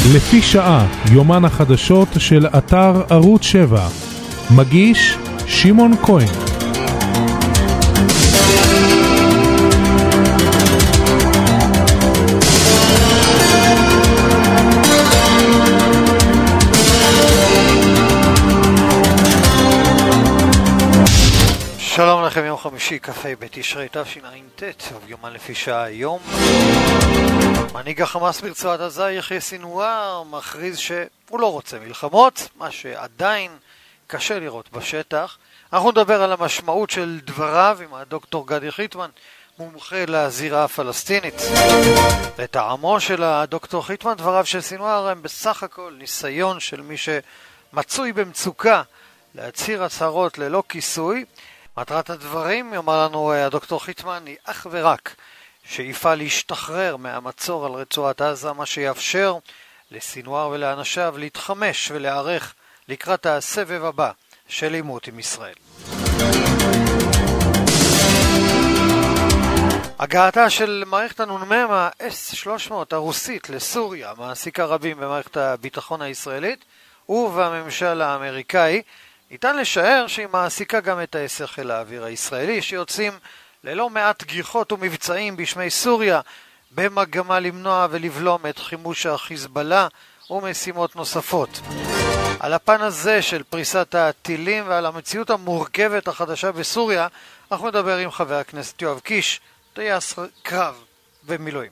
לפי שעה, יומן החדשות של אתר ערוץ 7. מגיש שמעון כהן. שלום לכם, יום חמישי, כ"ה בתשרי תשע"ט, יומן לפי שעה היום. מנהיג החמאס ברצועת עזה יחיא סינואר מכריז שהוא לא רוצה מלחמות, מה שעדיין קשה לראות בשטח. אנחנו נדבר על המשמעות של דבריו עם הדוקטור גדי חיטמן, מומחה לזירה הפלסטינית. לטעמו של הדוקטור חיטמן, דבריו של סינואר הם בסך הכל ניסיון של מי שמצוי במצוקה להצהיר הצהרות ללא כיסוי. מטרת הדברים, יאמר לנו הדוקטור חיטמן, היא אך ורק שאיפה להשתחרר מהמצור על רצועת עזה, מה שיאפשר לסינואר ולאנשיו להתחמש ולהערך לקראת הסבב הבא של עימות עם ישראל. הגעתה של מערכת הנ"מ ה-S-300 הרוסית לסוריה מעסיקה רבים במערכת הביטחון הישראלית ובממשל האמריקאי. ניתן לשער שהיא מעסיקה גם את ה-10 חיל האוויר הישראלי, שיוצאים ללא מעט גיחות ומבצעים בשמי סוריה, במגמה למנוע ולבלום את חימוש החיזבאללה ומשימות נוספות. על הפן הזה של פריסת הטילים ועל המציאות המורכבת החדשה בסוריה, אנחנו נדבר עם חבר הכנסת יואב קיש, טייס קרב במילואים.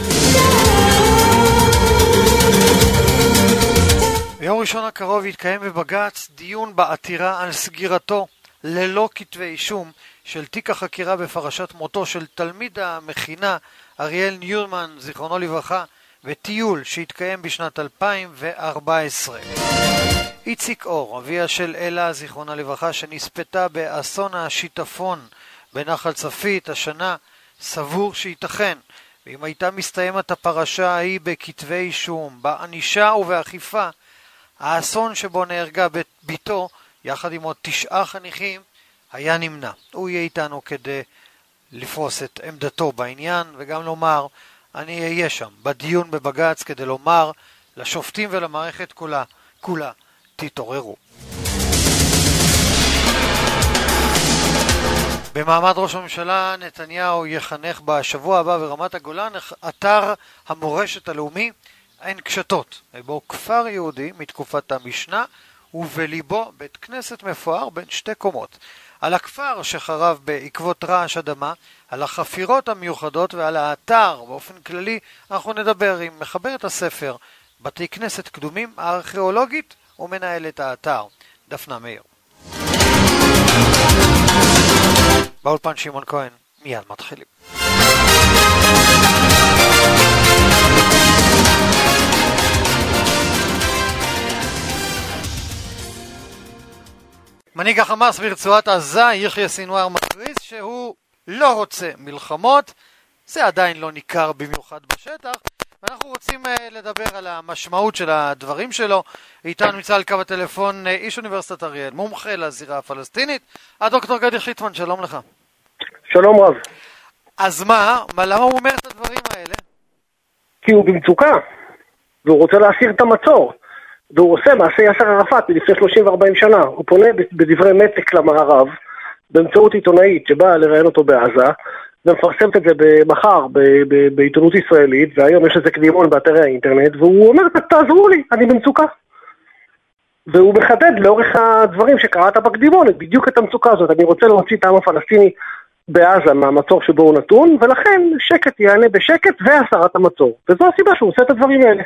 ביום ראשון הקרוב יתקיים בבג"ץ דיון בעתירה על סגירתו ללא כתבי אישום של תיק החקירה בפרשת מותו של תלמיד המכינה אריאל ניומן, זיכרונו לברכה, בטיול שהתקיים בשנת 2014. איציק אור, אביה של אלה, זיכרונה לברכה, שנספתה באסון השיטפון בנחל צפית השנה, סבור שייתכן, ואם הייתה מסתיימת הפרשה ההיא בכתבי אישום, בענישה ובאכיפה, האסון שבו נהרגה ביתו יחד עם עוד 9 חניכים היה נמנע. הוא יהיה איתנו כדי לפרוס את עמדתו בעניין וגם לומר, אני אהיה שם בדיון בבג"ץ כדי לומר לשופטים ולמערכת כולה תתעוררו. במעמד ראש הממשלה נתניהו יחנך בשבוע הבא ברמת הגולן אתר המורשת הלאומי עין קשתות, בו כפר יהודי מתקופת המשנה ובליבו בית כנסת מפואר בין 2 קומות. על הכפר שחרב בעקבות רעש אדמה, על החפירות המיוחדות ועל האתר באופן כללי אנחנו נדבר עם מחברת הספר בתי כנסת קדומים הארכיאולוגית ומנהלת האתר דפנה מאיר. באולפן שמעון כהן, מיד מתחילים. מנהיג החמאס ברצועת עזה יחיא סינואר מכריז שהוא לא רוצה מלחמות. זה עדיין לא ניכר במיוחד בשטח, ואנחנו רוצים לדבר על המשמעות של הדברים שלו. איתנו נמצא על קו הטלפון איש אוניברסיטת אריאל, מומחה לזירה הפלסטינית, הדוקטור גדי חיטמן. שלום לך. שלום רב. אז למה הוא אומר את הדברים האלה? כי הוא במצוקה, והוא רוצה להסיר את המצור. והוא עושה מעשה יאסר ערפאת מלפני 30 ו-40 שנה. הוא פונה בדברי מתק למערב, באמצעות עיתונאית שבאה לראיין אותו בעזה, ומפרסמת את זה מחר בעיתונות ישראלית, והיום יש לזה קדימון באתרי האינטרנט, והוא אומר, תעזרו לי, אני במצוקה. והוא מחדד לאורך הדברים שקראת בקדימון, בדיוק את המצוקה הזאת. אני רוצה להוציא את העם הפלסטיני בעזה מהמצור שבו הוא נתון, ולכן שקט יענה בשקט והסרת המצור. וזו הסיבה שהוא עושה את הדברים האלה.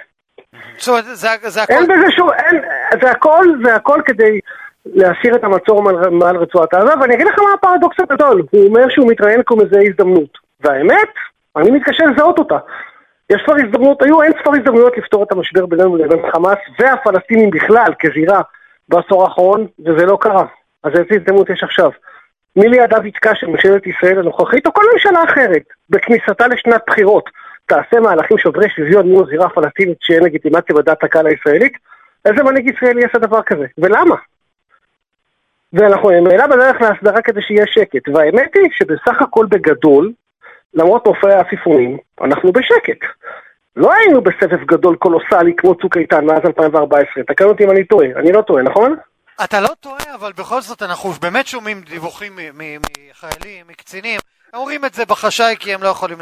זה הכל כדי להסיר את המצור מעל רצועת עזה. ואני אגיד לך מה הפרדוקס הגדול. הוא אומר שהוא מתראיין כמו איזה הזדמנות, והאמת, אני מתקשה לזהות אותה. היו אין ספר הזדמנויות לפתור את המשבר בינינו לבין חמאס והפלסטינים בכלל כזירה בעשור האחרון, וזה לא קרה. אז איזה הזדמנות יש עכשיו? מי לידיו יתקע של ממשלת ישראל הנוכחית או כל ממשלה אחרת בכניסתה לשנת בחירות תעשה מהלכים שוברי שוויון מול הזירה הפלסטינית שאין לגיטימציה בדעת הקהל הישראלית? איזה מנהיג ישראלי יעשה דבר כזה? ולמה? ואנחנו נעלה בדרך להסדרה כדי שיהיה שקט. והאמת היא שבסך הכל בגדול, למרות מופעי העפיפונים, אנחנו בשקט. לא היינו בסבב גדול קולוסלי כמו צוק איתן מאז 2014. תקן אותי אם אני טועה. אני לא טועה, נכון? אתה לא טועה, אבל בכל זאת אנחנו באמת שומעים דיווחים מחיילים, מקצינים. הם אומרים את זה בחשאי כי הם לא יכולים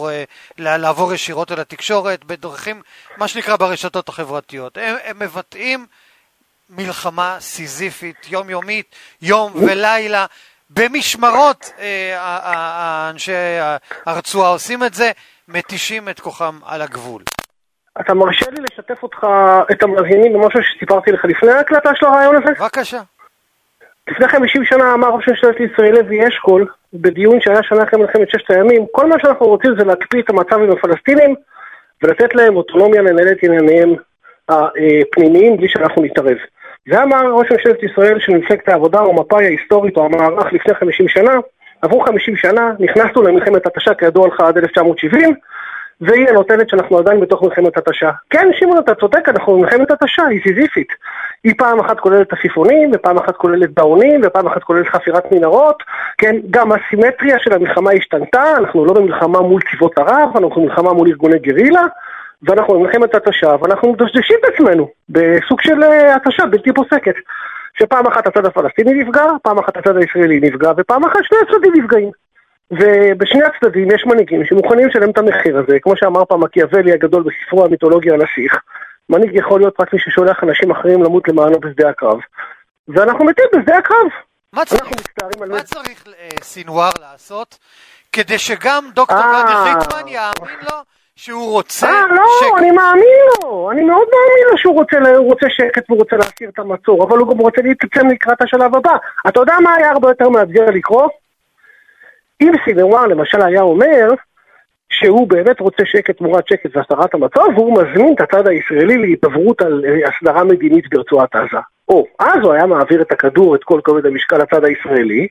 לעבור ישירות אל התקשורת בדרכים, מה שנקרא ברשתות החברתיות. הם מבטאים מלחמה סיזיפית, יומיומית, יום ולילה, במשמרות אנשי הרצועה עושים את זה, מתישים את כוחם על הגבול. אתה מרשה לי לשתף אותך, את המאזינים, במשהו שסיפרתי לך לפני ההקלטה של הרעיון הזה? בבקשה. לפני 50 שנה אמר ראש ממשלת ישראל לוי אשכול, בדיון שהיה שנה אחרי מלחמת ששת הימים, כל מה שאנחנו רוצים זה להקפיא את המצב עם הפלסטינים, ולתת להם אוטונומיה לנהל את ענייניהם הפנימיים בלי שאנחנו נתערב. זה אמר ראש ממשלת ישראל של מפלגת העבודה או מפא"י ההיסטורית או המערך לפני 50 שנה, עברו 50 שנה, נכנסנו למלחמת התשה כידוע לך עד 1970, והיא הנותנת שאנחנו עדיין בתוך מלחמת התשה. כן, שמעון, אתה צודק, אנחנו במלחמת התשה, היא סיזיפית. היא פעם אחת כוללת עפיפונים, ופעם אחת כוללת דאונים, ופעם אחת כוללת חפירת מנהרות. כן, גם הסימטריה של המלחמה השתנתה, אנחנו לא במלחמה מול צבאות ערב, אנחנו במלחמה מול ארגוני גרילה, ואנחנו במלחמת התשה, ואנחנו מדשדשים את עצמנו בסוג של התשה בלתי פוסקת. שפעם אחת הצד הפלסטיני נפגע, פעם אחת הצד הישראלי נפגע, ופעם אחת שני הצדדים נפגעים. ובשני הצדדים יש מנהיגים שמוכנים לשלם את המחיר הזה, כמו שאמר פעם מקיאוולי הגדול בספרו המיתולוגיה הנסיך, מנהיג יכול להיות רק מי ששולח אנשים אחרים למות למענו בשדה הקרב, ואנחנו מתים בשדה הקרב. מה צריך סינואר לעשות כדי שגם דוקטור גדי חיטמן יאמין לו שהוא רוצה שקט? אני מאמין לו, אני מאוד מאמין לו שהוא רוצה שקט והוא רוצה להסיר את המצור, אבל הוא גם רוצה להתעצם לקראת השלב הבא. אתה יודע מה היה הרבה יותר מאתגר לקרוא? אם סינואר למשל היה אומר שהוא באמת רוצה שקט תמורת שקט והסדרת המצב, והוא מזמין את הצד הישראלי להתעברות על הסדרה מדינית ברצועת עזה. אז הוא היה מעביר את הכדור, את כל כובד המשקל לצד הישראלי,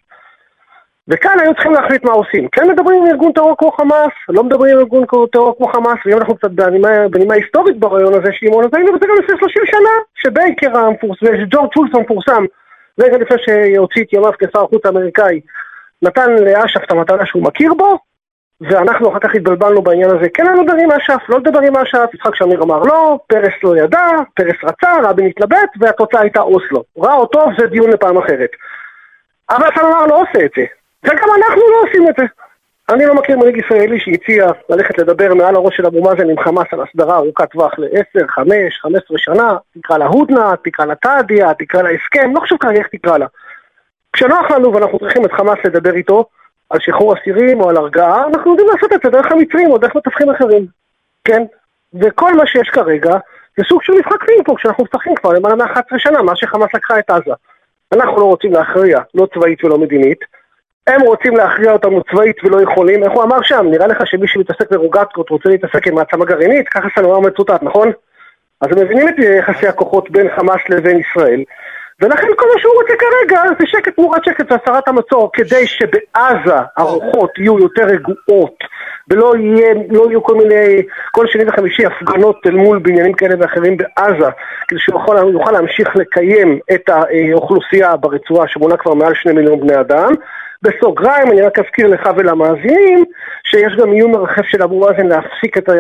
וכאן היו צריכים להחליט מה עושים. כן מדברים עם ארגון טרור כמו חמאס, לא מדברים עם ארגון טרור כמו חמאס, ואם אנחנו קצת בנימה היסטורית ברעיון הזה, שימון, אז היינו בזה גם לפני 30 שנה, שבייקר המפורסם, וג'ורג' שולץ המפורסם, רגע לפני שהוציא את ימיו כשר החוץ האמריקאי, נתן לאש"ף את המתנה שהוא מכיר בו, ואנחנו אחר כך התבלבלנו בעניין הזה. כן, לא לדבר עם אש"ף, לא לדבר עם אש"ף, יצחק שמיר אמר לא, פרס לא ידע, פרס רצה, רבין התלבט, והתוצאה הייתה אוסלו. רע או טוב, זה דיון לפעם אחרת. אבל סנואר לא עושה את זה, וגם אנחנו לא עושים את זה. אני לא מכיר מנהיג ישראלי שהציע ללכת לדבר מעל הראש של אבו מאזן עם חמאס על הסדרה ארוכת טווח ל-10, 5, 15 שנה, תקרא לה הודנה, תקרא לה תעדיה, תקרא לה הסכם, לא חשוב כרגע איך תקרא לה. כשנוח לנו ואנחנו צריכים את חמאס לדבר איתו על שחרור אסירים או על הרגעה, אנחנו יודעים לעשות את זה דרך המצרים או דרך מתווכים אחרים. כן? וכל מה שיש כרגע זה סוג של משחק פינג פונג שאנחנו משחקים כבר למעלה מ-11 שנה, מה שחמאס לקחה את עזה. אנחנו לא רוצים להכריע, לא צבאית ולא מדינית. הם רוצים להכריע אותנו צבאית ולא יכולים. איך הוא אמר שם? נראה לך שמי שמתעסק ברוגטקות רוצה להתעסק עם מעצמה גרעינית? ככה סנואר מצוטט, נכון? אז הם מבינים את יחסי הכוחות בין חמאס לבין ישראל. ולכן כל מה שהוא רוצה כרגע זה שקט תמורת שקט והסרת המצור, כדי שבעזה הרוחות יהיו יותר רגועות ולא יהיו כל שני וחמישי הפגנות אל מול בניינים כאלה ואחרים בעזה, כדי שהוא יוכל להמשיך לקיים את האוכלוסייה ברצועה שמונה כבר מעל 2 מיליון בני אדם. בסוגריים אני רק אזכיר לך ולמאזינים שיש גם איום מרחף של אבו מאזן להפסיק את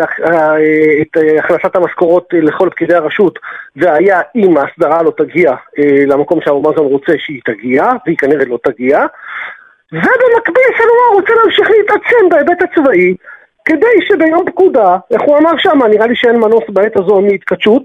הכנסת המשכורות לכל פקידי הרשות, והיה אם ההסדרה לא תגיע למקום שאבו מאזן רוצה שהיא תגיע, והיא כנראה לא תגיע, ובמקביל סנואר רוצה להמשיך להתעצם בהיבט הצבאי, כדי שביום פקודה, איך הוא אמר שם, נראה לי שאין מנוס בעת הזו מהתקדשות,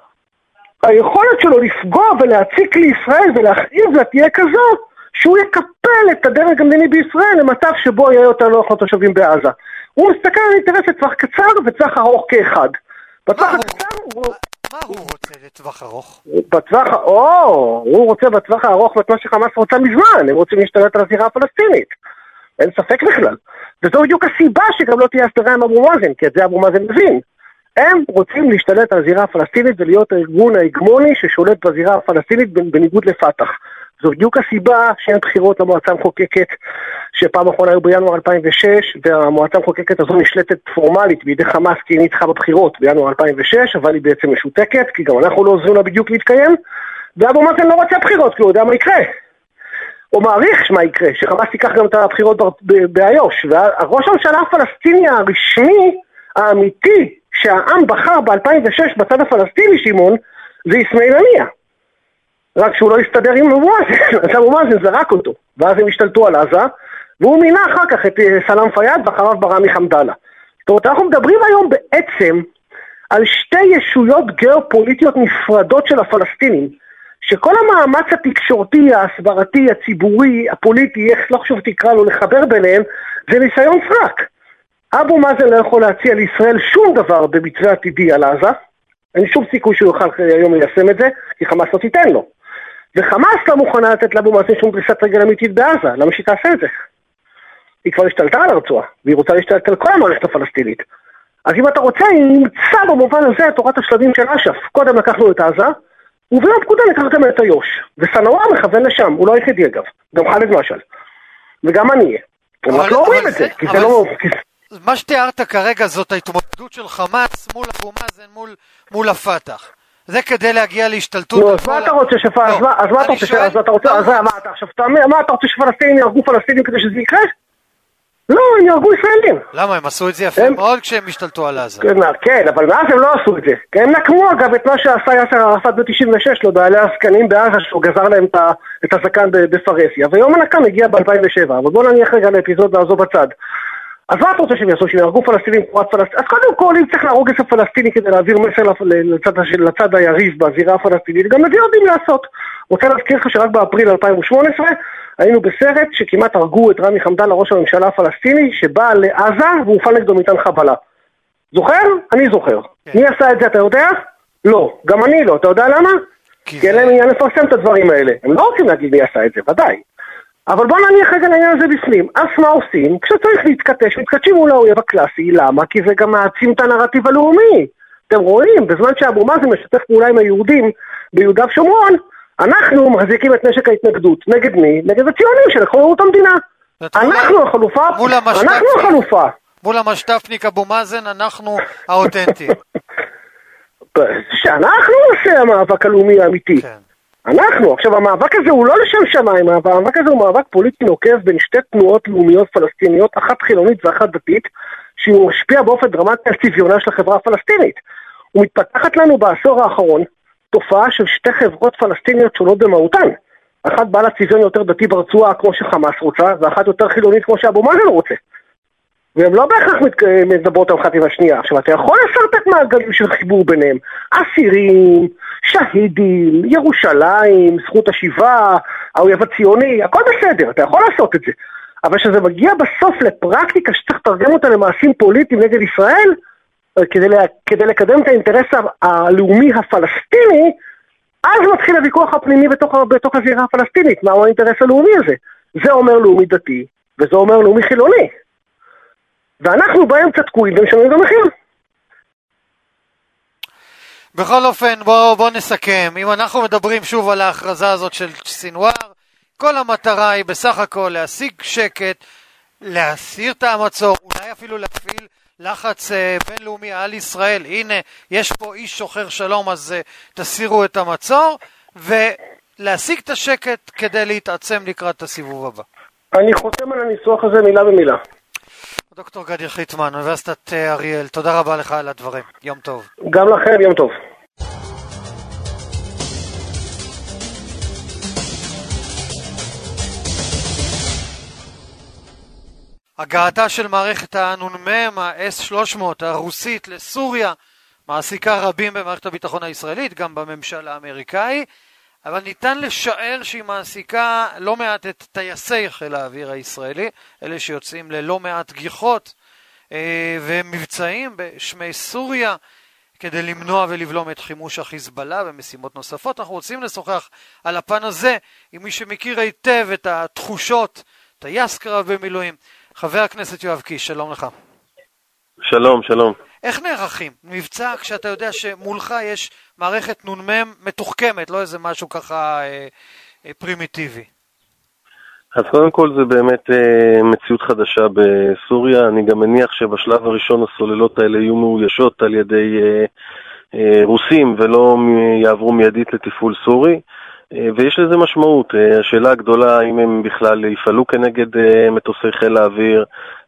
היכולת שלו לפגוע ולהציק לישראל ולהכאיב לה תהיה כזאת, שהוא יקפל את הדרג המדיני בישראל למצב שבו יהיה יותר לא יכול תושבים בעזה. הוא מסתכל על אינטרס לטווח קצר וטווח ארוך כאחד. בטווח הקצר מה הוא רוצה לטווח ארוך? הוא רוצה בטווח הארוך ואת מה שחמאס רוצה מזמן, הם רוצים להשתלט על הזירה הפלסטינית. אין ספק בכלל. וזו בדיוק הסיבה שגם לא תהיה הסדרה עם אבו מאזן, כי את זה אבו מאזן מבין. הם רוצים להשתלט על הזירה הפלסטינית ולהיות הארגון ההגמוני ששולט בזירה הפלסטינית בניגוד לפתח. זו בדיוק הסיבה שאין בחירות למועצה המחוקקת, שפעם אחרונה היו בינואר 2006, והמועצה המחוקקת הזו נשלטת פורמלית בידי חמאס כי היא ניצחה בבחירות בינואר 2006, אבל היא בעצם משותקת, כי גם אנחנו לא עוזרים לה בדיוק להתקיים, ואבו מאזן לא רוצה בחירות, כי הוא יודע מה יקרה. הוא מעריך מה יקרה, שחמאס תיקח גם את הבחירות באיו"ש, והראש הממשלה הפלסטיני הרשמי, האמיתי, שהעם בחר ב-2006 בצד הפלסטיני, שמעון, זה אסמאעיל הנייה. רק שהוא לא הסתדר עם אבו מאזן, אז אבו מאזן זרק אותו, ואז הם השתלטו על עזה, והוא מינה אחר כך את סלאם פיאד ואחריו ברמי חמדאללה. זאת אומרת, אנחנו מדברים היום בעצם על שתי ישויות גיאופוליטיות נפרדות של הפלסטינים, שכל המאמץ התקשורתי, ההסברתי, הציבורי, הפוליטי, איך לא חשוב תקרא לו לחבר ביניהם, זה ניסיון סרק. אבו מאזן לא יכול להציע לישראל שום דבר במתווה עתידי על עזה, אין שום סיכוי שהוא יוכל היום ליישם את זה, כי חמאס לא תיתן לו. וחמאס לא מוכנה לתת לאבו מאזן שום דריסת רגל אמיתית בעזה, למה שהיא תעשה את זה? היא כבר השתלטה על הרצועה, והיא רוצה להשתלט על כל המערכת הפלסטינית. אז אם אתה רוצה, היא נמצא במובן הזה תורת השלבים של אש"ף. קודם לקחנו את עזה, וביום פקודה לקחתם את איו"ש. וסנוואר מכוון לשם, הוא לא היחידי אגב, גם חאלד משעל. וגם אני אהיה. הם רק לא אומרים את זה, כי זה לא... מה שתיארת כרגע זאת ההתמודדות של חמאס מול אבו מאזן מול הפתח. זה כדי להגיע להשתלטות. אז מה אתה רוצה מה אתה רוצה שפלסטינים יהרגו פלסטינים כדי שזה יקרה? לא, הם יהרגו ישראלים. למה? הם עשו את זה יפה מאוד כשהם השתלטו על עזה. כן, אבל מאז הם לא עשו את זה. הם נקמו אגב את מה שעשה יאסר ערפאת ב-96 לו, בעלי הזקנים בעזה, שהוא גזר להם את הזקן בפרהסיה. ויום הנקם הגיע ב-2007, אבל בואו נניח רגע לאפיזודה הזו בצד. אז מה אתה רוצה שהם יעשו? שהם יהרגו פלסטינים תמורת פלסטינים? אז קודם כל, אם צריך להרוג את הפלסטיני כדי להעביר מסר לצד היריב בזירה הפלסטינית, גם את זה יודעים לעשות. רוצה להזכיר לך שרק באפריל 2018 היינו בסרט שכמעט הרגו את רמי חמדאללה, ראש הממשלה הפלסטיני, שבא לעזה והופעל נגדו מטען חבלה. זוכר? אני זוכר. מי עשה את זה, אתה יודע? לא. גם אני לא. אתה יודע למה? כי אין להם עניין לפרסם את הדברים האלה. הם לא רוצים להגיד מי עשה את זה, ודאי. אבל בוא נניח רגע לעניין הזה בפנים. אז מה עושים? כשצריך להתקטש, מתקטשים מול האויב הקלאסי. למה? כי זה גם מעצים את הנרטיב הלאומי. אתם רואים, בזמן שאבו מאזן משתף פעולה עם היהודים ביהודה ושומרון, אנחנו מחזיקים את נשק ההתנגדות. נגד מי? נגד הציונים שלקחו את המדינה. אנחנו החלופה. אנחנו החלופה. מול המשתפניק אבו מאזן, אנחנו האותנטיים. שאנחנו עושה המאבק הלאומי האמיתי. כן. אנחנו. עכשיו, המאבק הזה הוא לא לשם שמיים, המאבק הזה הוא מאבק פוליטי נוקב בין שתי תנועות לאומיות פלסטיניות, אחת חילונית ואחת דתית, שהוא משפיע באופן דרמטי על צביונה של החברה הפלסטינית. הוא מתפתחת לנו בעשור האחרון תופעה של שתי חברות פלסטיניות שונות במהותן. אחת בעלת צביון יותר דתי ברצועה כמו שחמאס רוצה, ואחת יותר חילונית כמו שאבו מאזן רוצה. והם לא בהכרח מדברות על אחת עם השנייה. עכשיו, אתה יכול לסרטט מעגלים של חיבור ביניהם. אסירים, שהידים, ירושלים, זכות השיבה, האויב הציוני, הכל בסדר, אתה יכול לעשות את זה. אבל כשזה מגיע בסוף לפרקטיקה שצריך לתרגם אותה למעשים פוליטיים נגד ישראל, כדי לקדם את האינטרס הלאומי הפלסטיני, אז מתחיל הוויכוח הפנימי בתוך הזירה הפלסטינית. מהו האינטרס הלאומי הזה? זה אומר לאומי דתי, וזה אומר לאומי חילוני. ואנחנו באמצע תקועים ומשלמים את המחיר. בכל אופן, בוא נסכם. אם אנחנו מדברים שוב על ההכרזה הזאת של סינואר, כל המטרה היא בסך הכל להשיג שקט, להסיר את המצור, אולי אפילו להפעיל לחץ בינלאומי על ישראל. הנה, יש פה איש שוחר שלום, אז תסירו את המצור, ולהשיג את השקט כדי להתעצם לקראת הסיבוב הבא. אני חותם על הניסוח הזה מילה במילה. דוקטור גדי חיטמן, אוניברסיטת אריאל, תודה רבה לך על הדברים. יום טוב. גם לכם, יום טוב. הגעתה של מערכת הנ"מ, ה-S-300 הרוסית לסוריה, מעסיקה רבים במערכת הביטחון הישראלית, גם בממשל האמריקאי, אבל ניתן לשער שהיא מעסיקה לא מעט את טייסי חיל האוויר הישראלי, אלה שיוצאים ללא מעט גיחות ומבצעים בשמי סוריה, כדי למנוע ולבלום את חימוש החיזבאללה ומשימות נוספות. אנחנו רוצים לשוחח על הפן הזה עם מי שמכיר היטב את התחושות, טייס קרב במילואים. חבר הכנסת יואב קיש, שלום לך. שלום, שלום. איך נערכים? מבצע כשאתה יודע שמולך יש מערכת נ"מ מתוחכמת, לא איזה משהו ככה פרימיטיבי. אז קודם כל זה באמת מציאות חדשה בסוריה. אני גם מניח שבשלב הראשון הסוללות האלה יהיו מאוישות על ידי רוסים ולא יעברו מיידית לתפעול סורי. ויש לזה משמעות. השאלה הגדולה האם הם בכלל יפעלו כנגד מטוסי חיל האוויר,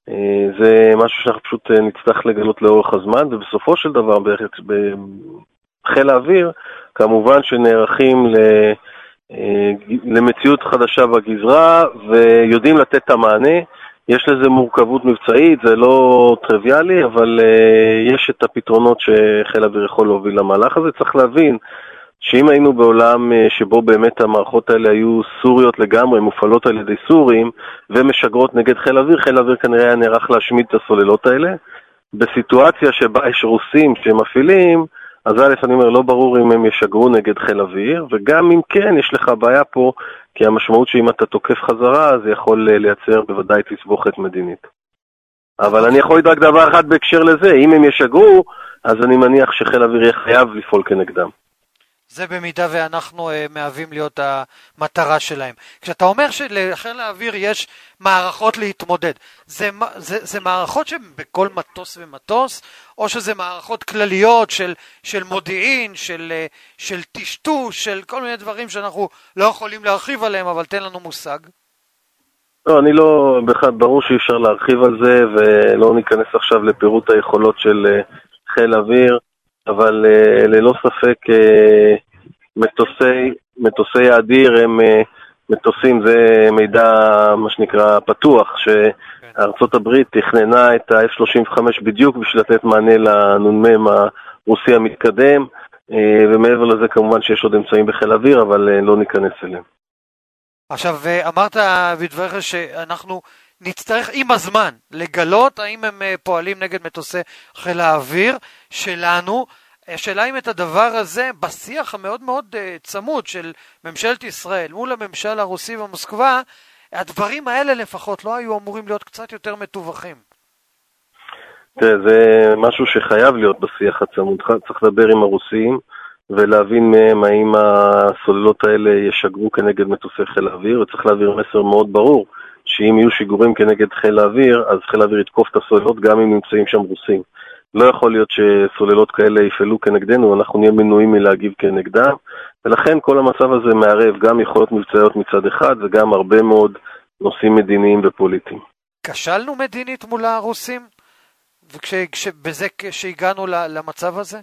זה משהו שאנחנו פשוט נצטרך לגלות לאורך הזמן, ובסופו של דבר בחיל האוויר, כמובן שנערכים למציאות חדשה בגזרה, ויודעים לתת את המענה. יש לזה מורכבות מבצעית, זה לא טריוויאלי, אבל יש את הפתרונות שחיל האוויר יכול להוביל למהלך הזה. צריך להבין שאם היינו בעולם שבו באמת המערכות האלה היו סוריות לגמרי, מופעלות על ידי סורים, ומשגרות נגד חיל האוויר, חיל האוויר כנראה היה נערך להשמיד את הסוללות האלה. בסיטואציה שבה יש רוסים שמפעילים, אז אני אומר, לא ברור אם הם ישגרו נגד חיל האוויר, וגם אם כן, יש לך בעיה פה, כי המשמעות שאם אתה תוקף חזרה, זה יכול לייצר בוודאי תסבוכת מדינית. אבל אני יכול לדעת דבר אחד בהקשר לזה, אם הם ישגרו, אז אני מניח שחיל האוויר יהיה חייב לפעול כנגדם. זה במידה ואנחנו מהווים להיות המטרה שלהם. כשאתה אומר שלחיל האוויר יש מערכות להתמודד, זה מערכות שבכל מטוס ומטוס, או שזה מערכות כלליות של מודיעין, של טשטוש, של כל מיני דברים שאנחנו לא יכולים להרחיב עליהם, אבל תן לנו מושג. לא, אני לא, ברור שאי אפשר להרחיב על זה, ולא ניכנס עכשיו לפירוט היכולות של חיל האוויר, אבל ללא ספק מטוסי האדיר הם מטוסים, זה מידע מה שנקרא פתוח, שארצות הברית תכננה את ה-F-35 בדיוק בשביל לתת מענה לנ"מ הרוסי המתקדם, ומעבר לזה כמובן שיש עוד אמצעים בחיל האוויר, אבל לא ניכנס אליהם. עכשיו, אמרת בדבריך שאנחנו נצטרך עם הזמן לגלות האם הם פועלים נגד מטוסי חיל האוויר שלנו. השאלה אם את הדבר הזה בשיח המאוד מאוד צמוד של ממשלת ישראל מול הממשל הרוסי במוסקבה, הדברים האלה לפחות לא היו אמורים להיות קצת יותר מטווחים. זה משהו שחייב להיות בשיח הצמוד. צריך לדבר עם הרוסים ולהבין מהם האם הסוללות האלה ישגרו כנגד מטוסי חיל האוויר, וצריך להעביר מסר מאוד ברור שאם יהיו שיגורים כנגד חיל האוויר, אז חיל האוויר יתקוף את הסוללות גם אם נמצאים שם רוסים. לא יכול להיות שסוללות כאלה יפעלו כנגדנו, אנחנו נהיה מנועים מלהגיב כנגדם, ולכן כל המצב הזה מערב גם יכולות מבצעיות מצד אחד, וגם הרבה מאוד נושאים מדיניים ופוליטיים. כשלנו מדינית מול הרוסים? בזה שהגענו למצב הזה?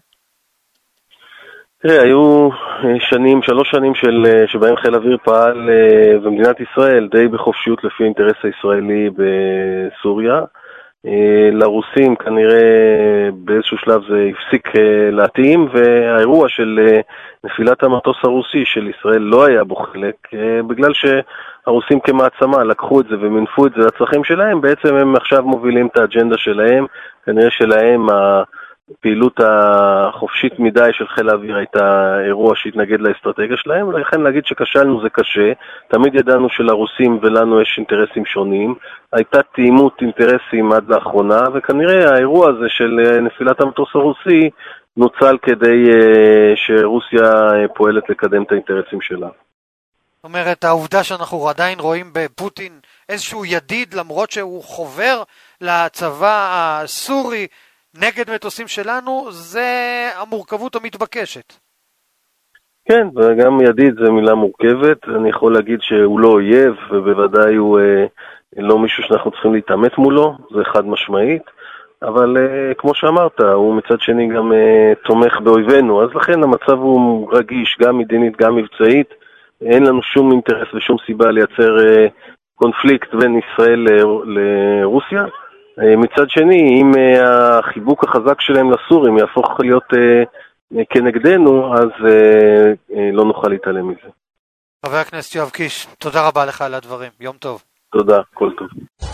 תראה, היו 3 שנים שבהם חיל האוויר פעל במדינת ישראל די בחופשיות לפי האינטרס הישראלי בסוריה. לרוסים כנראה באיזשהו שלב זה הפסיק להתאים, והאירוע של נפילת המטוס הרוסי של ישראל לא היה בו חלק, בגלל שהרוסים כמעצמה לקחו את זה ומנפו את זה לצרכים שלהם. בעצם הם עכשיו מובילים את האג'נדה שלהם, כנראה שלהם הפעילות החופשית מדי של חיל האוויר הייתה אירוע שהתנגד לאסטרטגיה שלהם, ולכן להגיד שכשלנו זה קשה. תמיד ידענו שלרוסים ולנו יש אינטרסים שונים, הייתה תאימות אינטרסים עד לאחרונה, וכנראה האירוע הזה של נפילת המטוס הרוסי נוצל כדי שרוסיה פועלת לקדם את האינטרסים שלה. זאת אומרת, העובדה שאנחנו עדיין רואים בפוטין איזשהו ידיד, למרות שהוא חובר לצבא הסורי נגד מטוסים שלנו, זה המורכבות המתבקשת. כן, וגם ידיד זה מילה מורכבת. אני יכול להגיד שהוא לא אויב, ובוודאי הוא לא מישהו שאנחנו צריכים להתאמת מולו, זה חד משמעית, אבל כמו שאמרת, הוא מצד שני גם תומך באויבינו, אז לכן המצב הוא רגיש, גם מדינית, גם מבצעית. אין לנו שום אינטרס ושום סיבה לייצר קונפליקט בין ישראל לרוסיה. מצד שני, אם החיבוק החזק שלהם לסורים יהפוך להיות כנגדנו, אז לא נוכל להתעלם מזה. חבר הכנסת יואב קיש, תודה רבה לך על הדברים. יום טוב. תודה, כל טוב.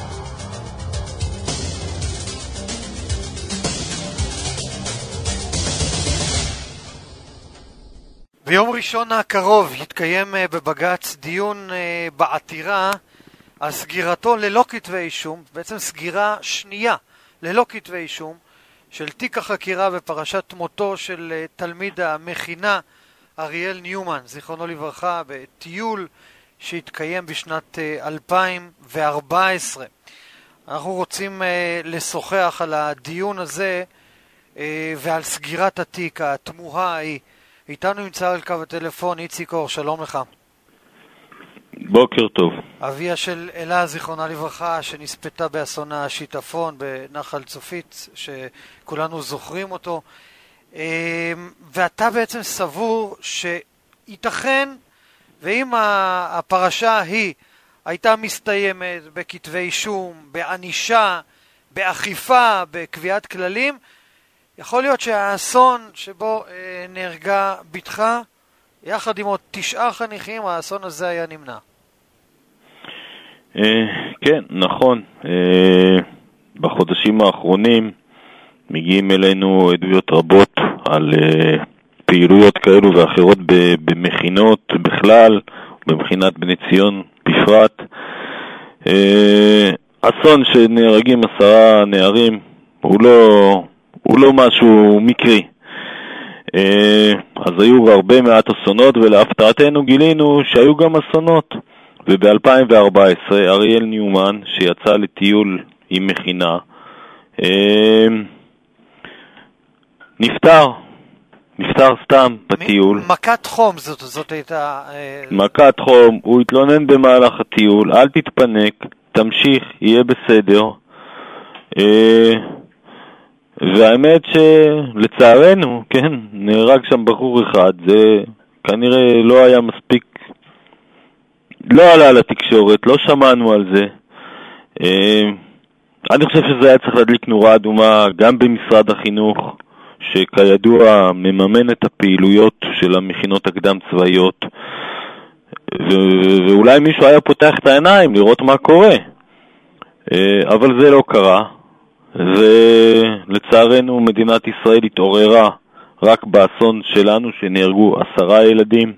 ביום ראשון הקרוב יתקיים בבג"ץ דיון בעתירה על סגירתו ללא כתבי אישום, בעצם סגירה שנייה ללא כתבי אישום, של תיק החקירה בפרשת מותו של תלמיד המכינה אריאל ניומן, זיכרונו לברכה, בטיול שהתקיים בשנת 2014. אנחנו רוצים לשוחח על הדיון הזה ועל סגירת התיק, התמוהה ההיא. איתנו נמצא על קו הטלפון איציק אור, שלום לך. בוקר טוב. אביה של אלה, זיכרונה לברכה, שנספתה באסון השיטפון בנחל צופית, שכולנו זוכרים אותו. ואתה בעצם סבור שייתכן, ואם הפרשה היא הייתה מסתיימת בכתבי אישום, בענישה, באכיפה, בקביעת כללים, יכול להיות שהאסון שבו נהרגה בתך, יחד עם עוד 9 חניכים, האסון הזה היה נמנע. כן, נכון. בחודשים האחרונים מגיעים אלינו עדויות רבות על פעילויות כאלו ואחרות במכינות בכלל, במכינת בני ציון בפרט. אסון שנהרגים 10 נערים הוא לא משהו מקרי. אז היו הרבה מעט אסונות, ולהפתעתנו גילינו שהיו גם אסונות. וב-2014 אריאל ניומן, שיצא לטיול עם מכינה, נפטר סתם בטיול. מכת חום זאת הייתה... מכת חום, הוא התלונן במהלך הטיול, אל תתפנק, תמשיך, יהיה בסדר. והאמת שלצערנו, כן, נהרג שם בחור אחד, זה כנראה לא היה מספיק, לא עלה לתקשורת, לא שמענו על זה. אני חושב שזה היה צריך להדליק נורה אדומה גם במשרד החינוך, שכידוע מממן את הפעילויות של המכינות הקדם צבאיות, ואולי מישהו היה פותח את העיניים לראות מה קורה, אבל זה לא קרה. ולצערנו מדינת ישראל התעוררה רק באסון שלנו שנהרגו 10 ילדים.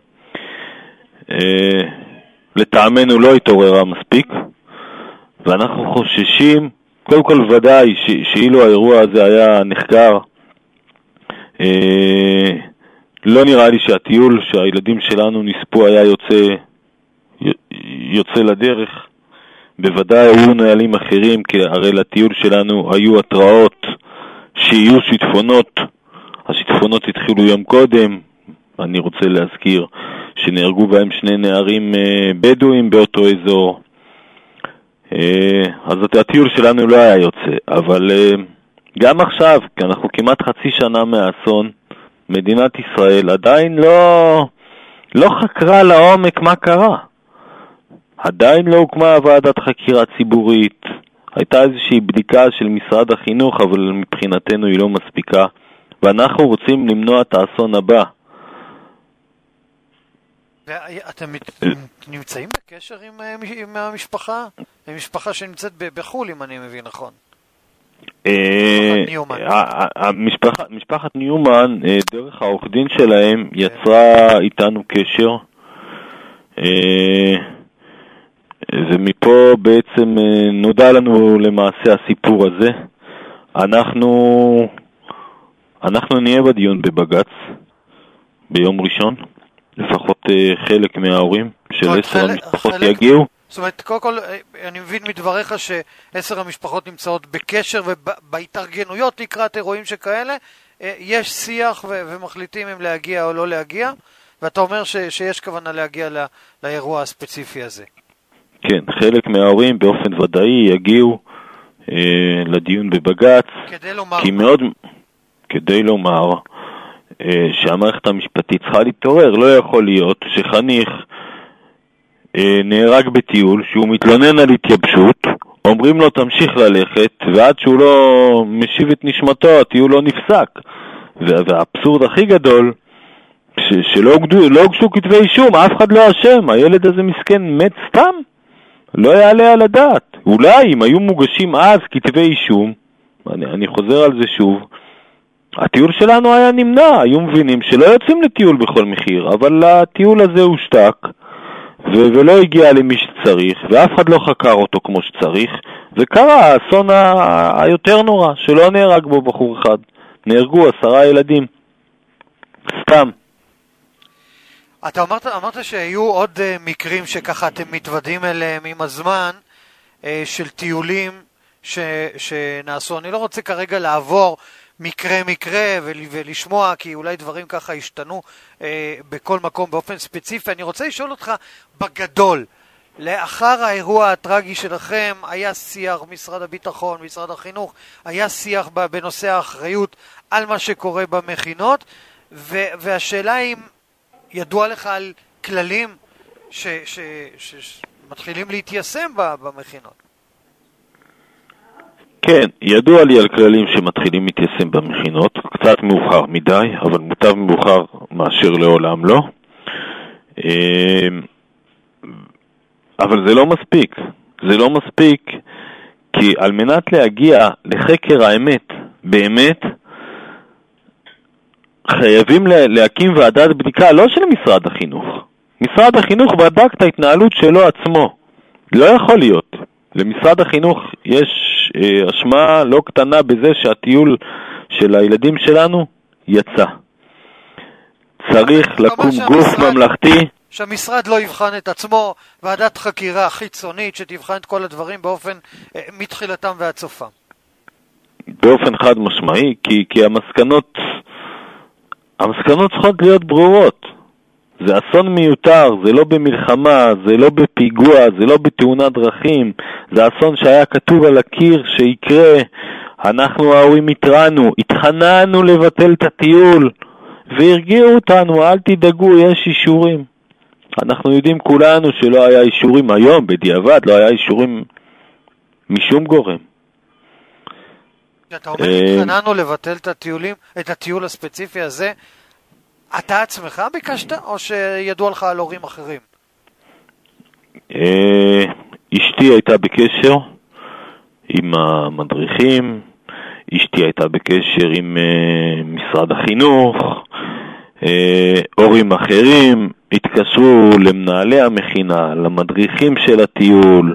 לטעמנו לא התעוררה מספיק, ואנחנו חוששים, קודם כל ודאי שאילו האירוע הזה היה נחקר, לא נראה לי שהטיול שהילדים שלנו נספו היה יוצא לדרך. בוודאי היו נהלים אחרים, כי הרי לטיול שלנו היו התראות שיהיו שיטפונות. השיטפונות התחילו יום קודם. אני רוצה להזכיר שנהרגו בהם 2 נערים בדואים באותו אזור. אז הטיול שלנו לא היה יוצא, אבל גם עכשיו, כי אנחנו כמעט חצי שנה מהאסון, מדינת ישראל עדיין לא חקרה לעומק מה קרה. עדיין לא הוקמה ועדת חקירה ציבורית. הייתה איזושהי בדיקה של משרד החינוך, אבל מבחינתנו היא לא מספיקה, ואנחנו רוצים למנוע את האסון הבא. אתם נמצאים בקשר עם המשפחה? עם משפחה שנמצאת בחול, אם אני מבין נכון. משפחת ניומן, דרך העורך דין שלהם, יצרה איתנו קשר, ומפה בעצם נודע לנו למעשה הסיפור הזה. אנחנו נהיה בדיון בבג"ץ ביום ראשון, לפחות חלק מההורים של 10 המשפחות יגיעו. זאת אומרת, קודם כל, אני מבין מדבריך ש10 המשפחות נמצאות בקשר ובהתארגנויות לקראת אירועים שכאלה, יש שיח ומחליטים אם להגיע או לא להגיע, ואתה אומר שיש כוונה להגיע לאירוע הספציפי הזה. כן, חלק מההורים באופן ודאי יגיעו לדיון בבג"ץ, כדי לומר שהמערכת המשפטית צריכה להתעורר. לא יכול להיות שחניך נהרג בטיול, שהוא מתלונן על התייבשות, אומרים לו תמשיך ללכת, ועד שהוא לא משיב את נשמתו הטיול לא נפסק. והאבסורד הכי גדול, שלא הוגשו כתבי אישום, אף אחד לא אשם, הילד הזה מסכן מת סתם, לא יעלה על הדעת. אולי אם היו מוגשים אז כתבי אישום, אני חוזר על זה שוב, הטיול שלנו היה נמנע, היו מבינים שלא יוצאים לטיול בכל מחיר, אבל הטיול הזה הושתק, ולא הגיע למי שצריך, ואף אחד לא חקר אותו כמו שצריך, וקרה האסון היותר נורא, שלא נהרג בו בחור אחד, נהרגו 10 ילדים, סתם. אתה אמרת שהיו עוד מקרים שככה אתם מתוודעים אליהם עם הזמן, של טיולים שנעשו. אני לא רוצה כרגע לעבור מקרה ולשמוע, כי אולי דברים ככה השתנו בכל מקום באופן ספציפי. אני רוצה לשאול אותך בגדול, לאחר האירוע הטרגי שלכם היה שיח, משרד הביטחון, משרד החינוך, היה שיח בנושא האחריות על מה שקורה במכינות, והשאלה אם ידוע לך על כללים שמתחילים להתיישם במכינות. כן, ידוע לי על כללים שמתחילים להתיישם במכינות, קצת מאוחר מדי, אבל מוטב מאוחר מאשר לעולם לא. אבל זה לא מספיק. זה לא מספיק, כי על מנת להגיע לחקר האמת, באמת, חייבים להקים ועדת בדיקה, לא של משרד החינוך. משרד החינוך בדק את ההתנהלות שלו עצמו. לא יכול להיות. למשרד החינוך יש אשמה לא קטנה בזה שהטיול של הילדים שלנו יצא. צריך לקום גוף ממלכתי. שהמשרד לא יבחן את עצמו, ועדת חקירה חיצונית שתבחן את כל הדברים באופן מתחילתם ועד סופם. באופן חד משמעי, כי המסקנות צריכות להיות ברורות. זה אסון מיותר, זה לא במלחמה, זה לא בפיגוע, זה לא בתאונת דרכים, זה אסון שהיה כתוב על הקיר שיקרה. אנחנו ההורים התחננו לבטל את הטיול, והרגיעו אותנו, אל תדאגו, יש אישורים. אנחנו יודעים כולנו שלא היה אישורים היום, בדיעבד, לא היה אישורים משום גורם. אתה אומר, התחננו לבטל את הטיול הספציפי הזה, אתה עצמך ביקשת, או שידוע לך על הורים אחרים? אשתי הייתה בקשר עם המדריכים, אשתי הייתה בקשר עם משרד החינוך, הורים אחרים התקשרו למנהלי המכינה, למדריכים של הטיול,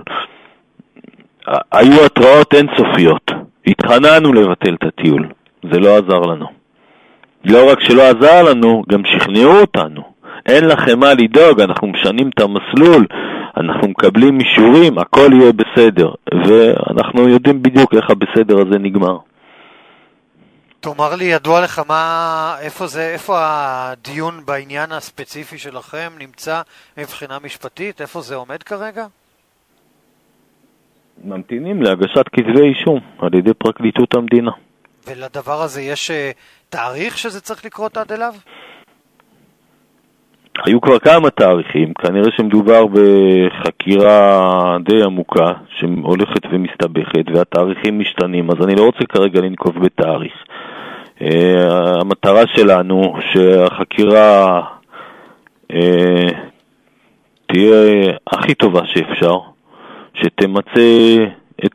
היו התראות אינסופיות, התחננו לבטל את הטיול, זה לא עזר לנו. לא רק שלא עזר לנו, גם שכנעו אותנו. אין לכם מה לדאוג, אנחנו משנים את המסלול, אנחנו מקבלים אישורים, הכל יהיה בסדר. ואנחנו יודעים בדיוק איך הבסדר הזה נגמר. תאמר לי, ידוע לך איפה הדיון בעניין הספציפי שלכם נמצא מבחינה משפטית? איפה זה עומד כרגע? ממתינים להגשת כתבי אישום על ידי פרקליטות המדינה. ולדבר הזה יש תאריך שזה צריך לקרות עד אליו? היו כבר כמה תאריכים, כנראה שמדובר בחקירה די עמוקה שהולכת ומסתבכת והתאריכים משתנים, אז אני לא רוצה כרגע לנקוב בתאריך. המטרה שלנו שהחקירה תהיה הכי טובה שאפשר, שתמצא את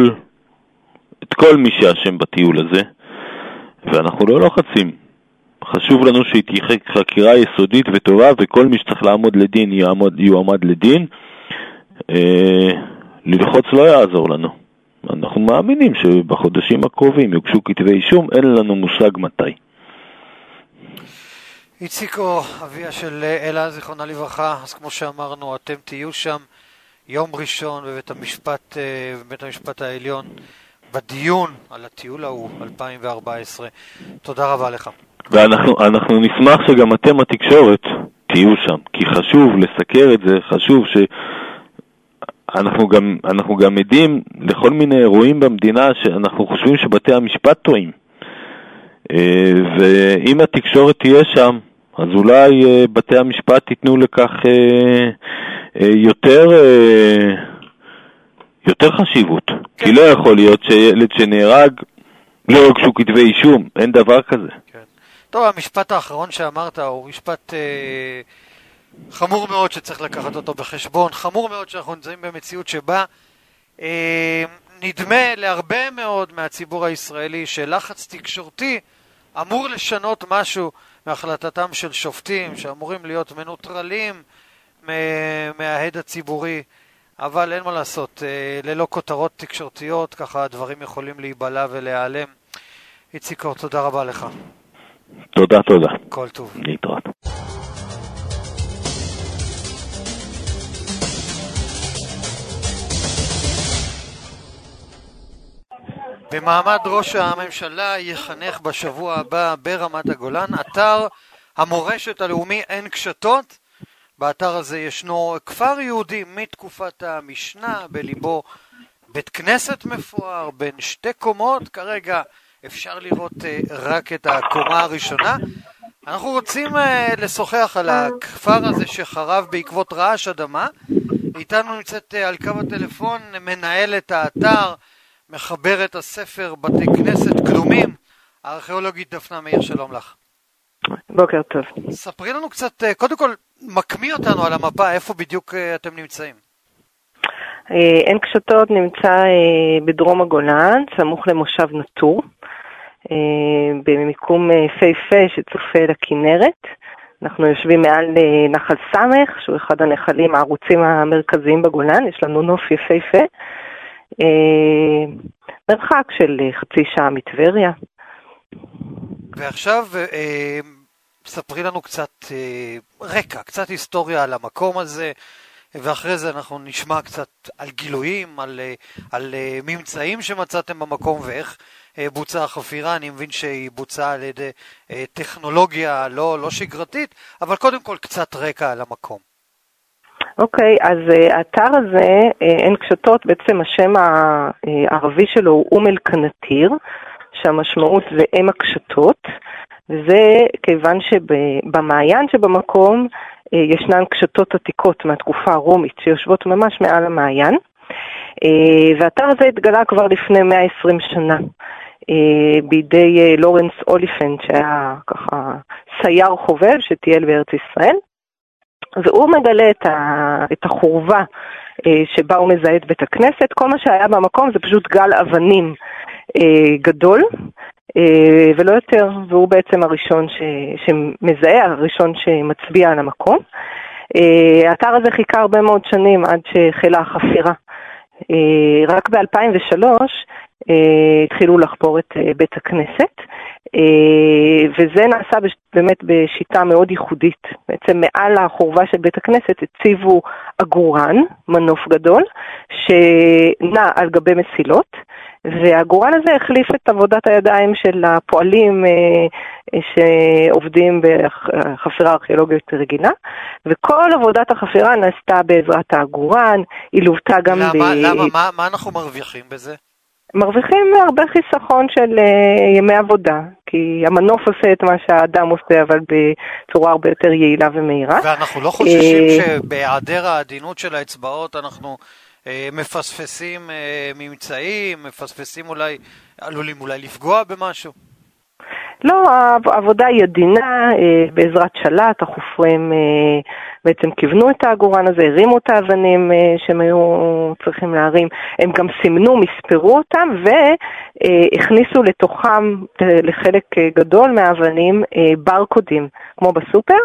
כל מי שאשם בטיול הזה, ואנחנו לא לוחצים. חשוב לנו שהיא תהיה חקירה יסודית וטובה, וכל מי שצריך לעמוד לדין יועמד לדין. ללחוץ לא יעזור לנו. אנחנו מאמינים שבחודשים הקרובים יוגשו כתבי אישום, אין לנו מושג מתי. איציקו, אביה של אלה, זיכרונה לברכה, אז כמו שאמרנו, אתם תהיו שם יום ראשון בבית המשפט העליון, בדיון על הטיול ההוא 2014. תודה רבה לך. ואנחנו נשמח שגם אתם התקשורת תהיו שם, כי חשוב לסקר את זה, חשוב אנחנו גם עדים לכל מיני אירועים במדינה שאנחנו חושבים שבתי המשפט טועים. ואם התקשורת תהיה שם, אז אולי בתי המשפט ייתנו לכך יותר חשיבות. כן. כי לא יכול להיות שילד שנהרג לא הוגשו כתבי אישום, אין דבר כזה. כן. טוב, המשפט האחרון שאמרת הוא משפט חמור מאוד שצריך לקחת אותו בחשבון, חמור מאוד שאנחנו נמצאים במציאות שבה נדמה להרבה מאוד מהציבור הישראלי שלחץ תקשורתי אמור לשנות משהו מהחלטתם של שופטים שאמורים להיות מנוטרלים מההד הציבורי, אבל אין מה לעשות, ללא כותרות תקשורתיות ככה הדברים יכולים להיבלע ולהיעלם. איציקו, תודה רבה לך. תודה. כל טוב. להתראות. במעמד ראש הממשלה יחנך בשבוע הבא ברמת הגולן אתר המורשת הלאומי עין קשתות באתר הזה ישנו כפר יהודי מתקופת המשנה, בליבו בית כנסת מפואר בין 2 קומות, כרגע אפשר לראות רק את הקומה הראשונה. אנחנו רוצים לשוחח על הכפר הזה שחרב בעקבות רעש אדמה. איתנו נמצאת על קו הטלפון מנהלת האתר, מחברת הספר בתי כנסת קדומים, הארכיאולוגית דפנה מאיר, שלום לך. בוקר טוב. ספרי לנו קצת, קודם כל מקמיא אותנו על המפה, איפה בדיוק אתם נמצאים? עין קשתות נמצא בדרום הגולן, סמוך למושב נטור, במיקום פייפה שצופה לכנרת. אנחנו יושבים מעל נחל סמך, שהוא אחד הנחלים הערוצים המרכזיים בגולן, יש לנו נוף יפהפה, מרחק של חצי שעה מטבריה. ועכשיו ספרי לנו קצת רקע, קצת היסטוריה על המקום הזה, ואחרי זה אנחנו נשמע קצת על גילויים, על ממצאים שמצאתם במקום ואיך בוצעה החפירה. אני מבין שהיא בוצעה על ידי טכנולוגיה לא שגרתית, אבל קודם כל קצת רקע על המקום. אוקיי, אז האתר הזה, עין קשתות, בעצם השם הערבי שלו הוא אום אל-קנתיר, שהמשמעות זה אם הקשתות, וזה כיוון שבמעיין שבמקום ישנן קשתות עתיקות מהתקופה הרומית שיושבות ממש מעל המעיין, והאתר הזה התגלה כבר לפני 120 שנה בידי לורנס אוליפנט, שהיה ככה סייר חובב שטייל בארץ ישראל, והוא מגלה את החורבה שבה הוא מזהה את בית הכנסת. כל מה שהיה במקום זה פשוט גל אבנים גדול ולא יותר, והוא בעצם הראשון שמזהה, הראשון שמצביע על המקום. האתר הזה חיכה הרבה מאוד שנים עד שהחלה החפירה. רק ב-2003 התחילו לחפור את בית הכנסת, וזה נעשה באמת בשיטה מאוד ייחודית. בעצם מעל החורבה של בית הכנסת הציבו עגורן, מנוף גדול, שנע על גבי מסילות, והעגורן הזה החליף את עבודת הידיים של הפועלים שעובדים בחפירה ארכיאולוגית רגילה, וכל עבודת החפירה נעשתה בעזרת העגורן. היא לוותה גם למה? מה אנחנו מרוויחים בזה? מרוויחים הרבה חיסכון של ימי עבודה, כי המנוף עושה את מה שהאדם עושה, אבל בצורה הרבה יותר יעילה ומהירה. ואנחנו לא חוששים שבהיעדר העדינות של האצבעות אנחנו מפספסים ממצאים, עלולים אולי לפגוע במשהו? לא, העבודה היא עדינה, בעזרת שלט, החופרים בעצם כיוונו את העגורן הזה, הרימו את האבנים שהם היו צריכים להרים, הם גם סימנו, מספרו אותם, והכניסו לתוכם, לחלק גדול מהאבנים, ברקודים, כמו בסופר,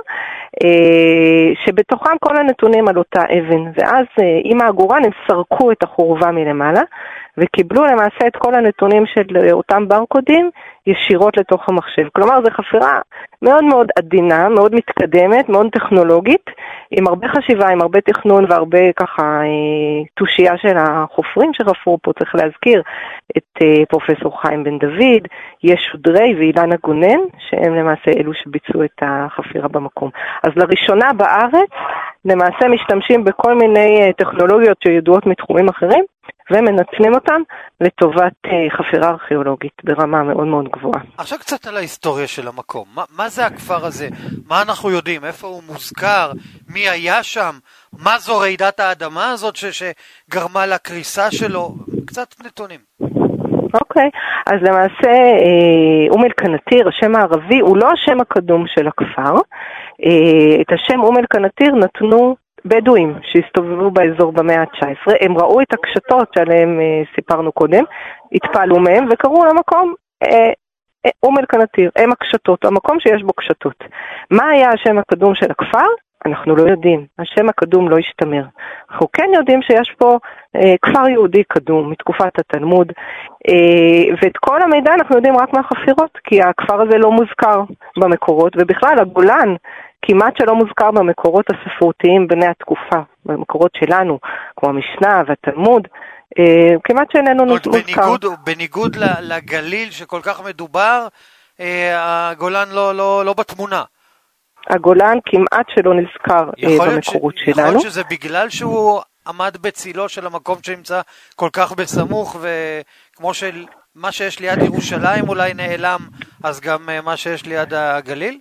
שבתוכם כל הנתונים על אותה אבן, ואז עם העגורן הם סרקו את החורבה מלמעלה, וקיבלו למעשה את כל הנתונים של אותם ברקודים ישירות לתוך המחשב. כלומר, זו חפירה מאוד מאוד עדינה, מאוד מתקדמת, מאוד טכנולוגית, עם הרבה חשיבה, עם הרבה תכנון והרבה ככה תושייה של החופרים שחפרו פה. צריך להזכיר את פרופסור חיים בן דוד, יש שודרי ואילנה גונן, שהם למעשה אלו שביצעו את החפירה במקום. אז לראשונה בארץ, למעשה משתמשים בכל מיני טכנולוגיות שידועות מתחומים אחרים, ומנצלים אותם לטובת חפירה ארכיאולוגית ברמה מאוד מאוד גבוהה. עכשיו קצת על ההיסטוריה של המקום. מה זה הכפר הזה? מה אנחנו יודעים? איפה הוא מוזכר? מי היה שם? מה זו רעידת האדמה הזאת שגרמה לקריסה שלו? קצת נתונים. אוקיי, אז למעשה אום אל-קנתיר, השם הערבי, הוא לא השם הקדום של הכפר. את השם אום אל-קנתיר נתנו בדואים שהסתובבו באזור במאה ה-19, הם ראו את הקשתות שעליהם סיפרנו קודם, התפעלו מהם וקראו למקום אום אל-קנתיר, הם הקשתות, המקום שיש בו קשתות. מה היה השם הקדום של הכפר? אנחנו לא יודעים, השם הקדום לא השתמר. אנחנו כן יודעים שיש פה כפר יהודי קדום מתקופת התלמוד, ואת כל המידע אנחנו יודעים רק מהחפירות, כי הכפר הזה לא מוזכר במקורות, ובכלל הגולן כמעט שלא מוזכר במקורות הספרותיים בני התקופה, במקורות שלנו, כמו המשנה והתלמוד, כמעט שאיננו מוזכר. בניגוד לגליל שכל כך מדובר, הגולן לא בתמונה. הגולן כמעט שלא נזכר במקורות שלנו. יכול להיות שזה בגלל שהוא עמד בצילו של המקום שנמצא כל כך בסמוך, וכמו מה שיש ליד ירושלים אולי נעלם, אז גם מה שיש ליד הגליל?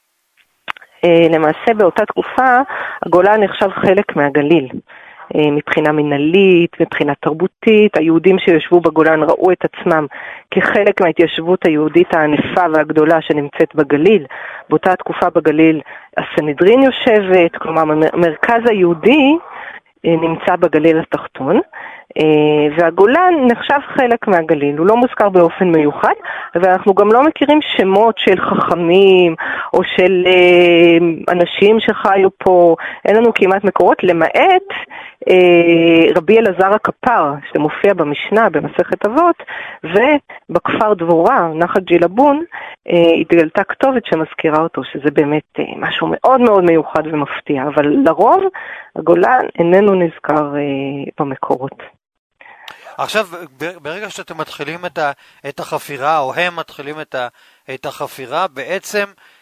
למעשה באותה תקופה הגולן נחשב חלק מהגליל. מבחינה מנהלית, מבחינה תרבותית, היהודים שיושבו בגולן ראו את עצמם כחלק מההתיישבות היהודית הענפה והגדולה שנמצאת בגליל. באותה תקופה בגליל הסנהדרין יושבת, כלומר המרכז היהודי נמצא בגליל התחתון, והגולן נחשב חלק מהגליל, הוא לא מוזכר באופן מיוחד, ואנחנו גם לא מכירים שמות של חכמים או של אנשים שחיו פה, אין לנו כמעט מקורות, למעט רבי אלעזר הכפר שמופיע במשנה במסכת אבות, ובכפר דבורה, נחת ג'ילבון, התגלתה כתובת שמזכירה אותו, שזה באמת משהו מאוד מאוד מיוחד ומפתיע, אבל לרוב הגולן איננו נזכר במקורות. עכשיו, ברגע שאתם מתחילים את החפירה, או הם מתחילים את החפירה, בעצם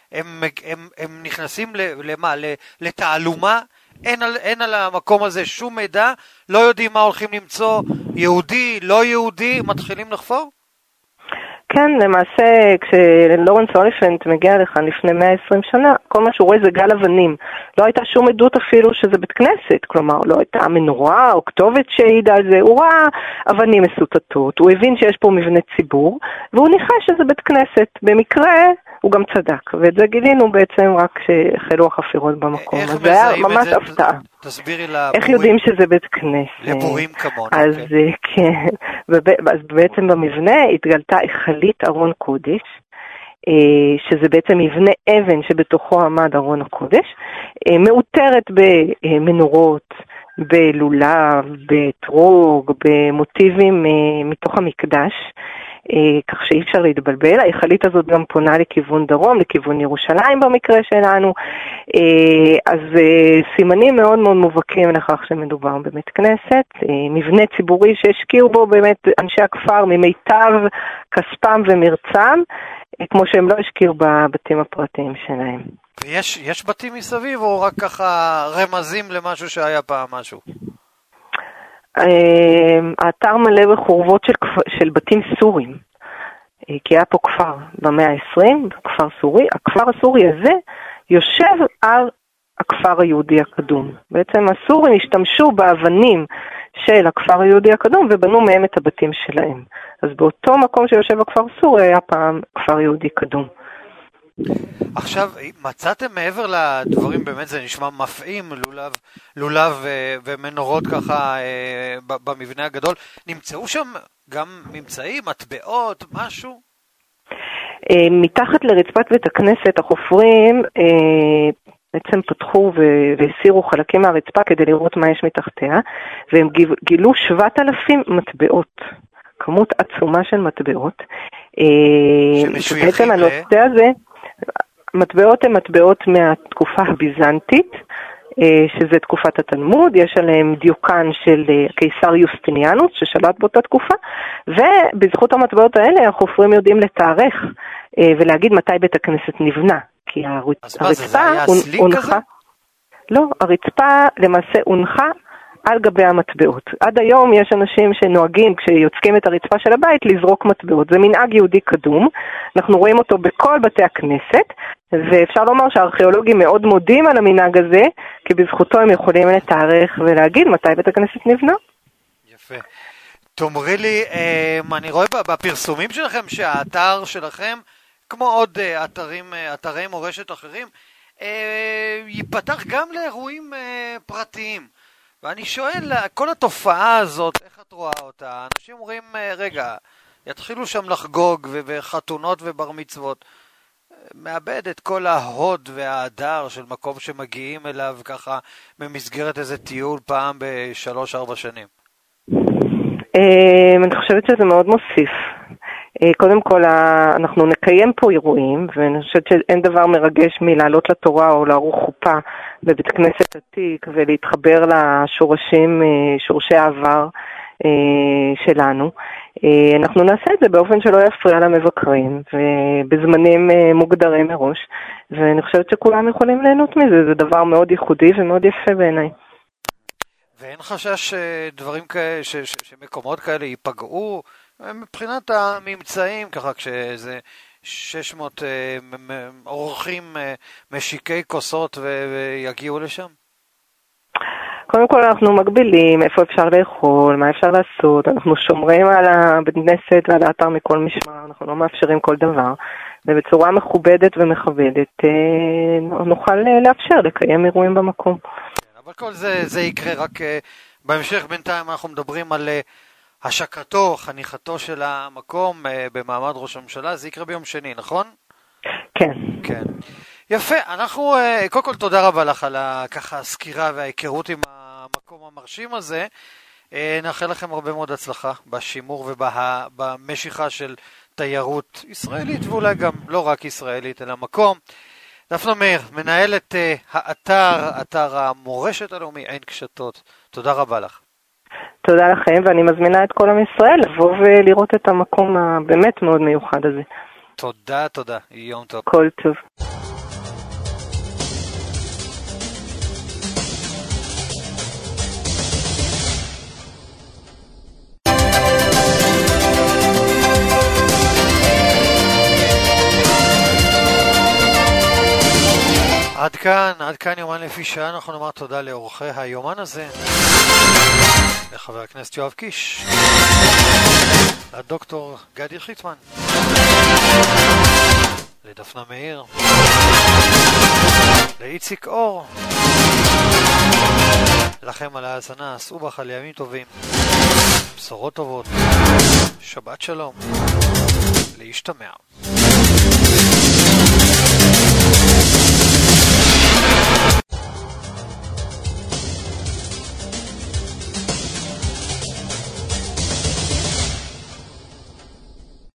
הם נכנסים לתעלומה, אין על המקום הזה שום מידע, לא יודעים מה הולכים למצוא, יהודי, לא יהודי, מתחילים לחפור? כן, למעשה, כשלורנס אוליפנט מגיע לכאן לפני 120 שנה, כל מה שהוא רואה זה גל אבנים. לא הייתה שום עדות אפילו שזה בית כנסת, כלומר, לא הייתה מנורה או כתובת שהעידה על זה. הוא ראה אבנים מסוטטות, הוא הבין שיש פה מבנה ציבור, והוא ניחש שזה בית כנסת. במקרה, הוא גם צדק, ואת זה גילינו בעצם רק כשהחלו החפירות במקום. אז זה היה ממש הפתעה. תסבירי לבורים. איך יודעים שזה בית כנסת? לבורים כמון. אז כן, אז בעצם במבנה התגלתה חלית ארון קודש, שזה בעצם מבנה אבן שבתוכו עמד ארון הקודש, מאותרת במנורות, בלולב, בטרוג, במוטיבים מתוך המקדש, כך שאי אפשר להתבלבל. היחלית הזאת גם פונה לכיוון דרום, לכיוון ירושלים במקרה שלנו, אז סימנים מאוד מאוד מובהקים לכך שמדובר בבית כנסת, מבנה ציבורי שהשקיעו בו באמת אנשי הכפר ממיטב כספם ומרצם, כמו שהם לא השקיעו בבתים הפרטיים שלהם. יש בתים מסביב או רק ככה רמזים למשהו שהיה פעם משהו? האתר מלא בחורבות של בתים סורים, כי היה פה כפר במאה ה-20, כפר סורי. הכפר הסורי הזה יושב על הכפר היהודי הקדום. בעצם הסורים השתמשו באבנים של הכפר היהודי הקדום ובנו מהם את הבתים שלהם. אז באותו מקום שיושב הכפר סורי היה פעם כפר יהודי קדום. עכשיו, מצאתם מעבר לדברים, באמת זה נשמע מפעים, לולב ומנורות ככה במבנה הגדול, נמצאו שם גם ממצאים, מטבעות, משהו? מתחת לרצפת בית הכנסת החופרים בעצם פתחו והסירו חלקים מהרצפה כדי לראות מה יש מתחתיה, והם גילו 7,000 מטבעות, כמות עצומה של מטבעות. שמשויכים הנושא הזה, מטבעות הן מטבעות מהתקופה הביזנטית, שזה תקופת התלמוד, יש עליהם דיוקן של קיסר יוסטיניאנוס ששלט באותה תקופה, ובזכות המטבעות האלה החופרים יודעים לתארך ולהגיד מתי בית הכנסת נבנה, כי הרצפה הונחה, לא, הרצפה למעשה הונחה על גבי המטבעות. עד היום יש אנשים שנוהגים כשיוצקים את הרצפה של הבית לזרוק מטבעות. זה מנהג יהודי קדום. אנחנו רואים אותו בכל בתי הכנסת, ואפשר לומר שהארכיאולוגים מאוד מודים על המנהג הזה, כי בזכותו הם יכולים לתארך ולהגיד מתי בית הכנסת נבנה. יפה. תאמרי לי, אני רואה בפרסומים שלכם שהאתר שלכם, כמו עוד אתרי מורשת אחרים, ייפתח גם לאירועים פרטיים. ואני שואל, כל התופעה הזאת, איך את רואה אותה? אנשים אומרים, רגע, יתחילו שם לחגוג וחתונות ובר מצוות. מאבד את כל ההוד וההדר של מקום שמגיעים אליו ככה במסגרת איזה טיול פעם ב3-4 שנים. אני חושבת שזה מאוד מוסיף. קודם כל, אנחנו נקיים פה אירועים, ואני חושבת שאין דבר מרגש מלעלות לתורה או לערוך חופה בבית כנסת עתיק ולהתחבר לשורשי העבר שלנו. אנחנו נעשה את זה באופן שלא יפריע למבקרים, ובזמנים מוגדרים מראש, ואני חושבת שכולם יכולים ליהנות מזה, זה דבר מאוד ייחודי ומאוד יפה בעיניי. ואין חשש דברים כאלה, שמקומות כאלה ייפגעו מבחינת הממצאים, ככה כשזה 600 אורחים משיקי כוסות ויגיעו לשם? קודם כל אנחנו מגבילים איפה אפשר לאכול, מה אפשר לעשות, אנחנו שומרים על הכנסת ועל האתר מכל משמר, אנחנו לא מאפשרים כל דבר, ובצורה מכובדת ומכבדת נוכל לאפשר לקיים אירועים במקום. אבל כל זה יקרה רק בהמשך. בינתיים אנחנו מדברים על השקתו, חניכתו של המקום במעמד ראש הממשלה, זה יקרה ביום שני, נכון? כן. כן. יפה, אנחנו, קודם כל תודה רבה לך על ככה הסקירה וההיכרות עם המקום המרשים הזה. נאחל לכם הרבה מאוד הצלחה בשימור ובמשיכה של תיירות ישראלית, ואולי גם לא רק ישראלית, אלא מקום. דפנה מאיר, מנהלת אתר המורשת הלאומי עין קשתות. תודה רבה לך. תודה לכם, ואני מזמינה את כל עם ישראל לבוא ולראות את המקום הבאמת מאוד מיוחד הזה. תודה, תודה. יום טוב. כל טוב. עד כאן יומן לפי שעה. אנחנו נאמר תודה לאורחי היומן הזה, לחבר הכנסת יואב קיש, לדוקטור גדי חיטמן, לדפנה מאיר, לאיציק אור. לכם על ההאזנה, סעו בך על ימים טובים, בשורות טובות, שבת שלום, להשתמע.